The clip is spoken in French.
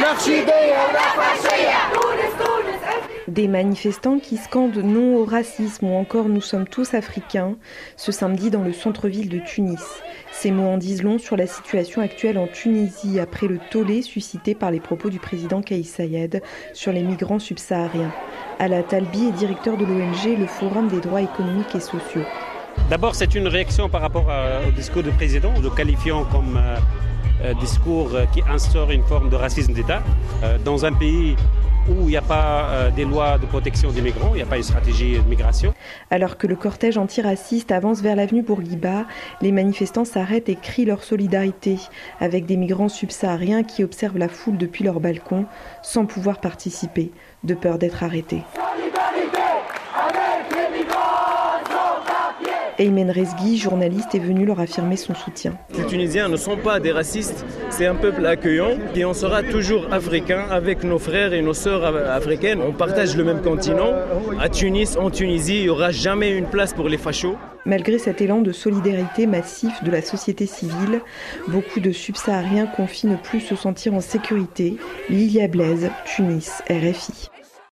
Des manifestants qui scandent non au racisme ou encore nous sommes tous africains ce samedi dans le centre-ville de Tunis. Ces mots en disent long sur la situation actuelle en Tunisie après le tollé suscité par les propos du président Kais Saied sur les migrants subsahariens. Ala Talbi est directeur de l'ONG Le Forum des droits économiques et sociaux. D'abord, c'est une réaction par rapport au discours du président, le qualifiant comme discours qui instaure une forme de racisme d'État dans un pays où il n'y a pas des lois de protection des migrants, il n'y a pas une stratégie de migration. Alors que le cortège antiraciste avance vers l'avenue Bourguiba, les manifestants s'arrêtent et crient leur solidarité avec des migrants subsahariens qui observent la foule depuis leur balcon sans pouvoir participer, de peur d'être arrêtés. Aymen Rezghi, journaliste, est venu leur affirmer son soutien. Les Tunisiens ne sont pas des racistes, c'est un peuple accueillant et on sera toujours africain avec nos frères et nos sœurs africaines. On partage le même continent. À Tunis, en Tunisie, il n'y aura jamais une place pour les fachos. Malgré cet élan de solidarité massif de la société civile, beaucoup de subsahariens confient ne plus se sentir en sécurité. Lilia Blaise, Tunis, RFI.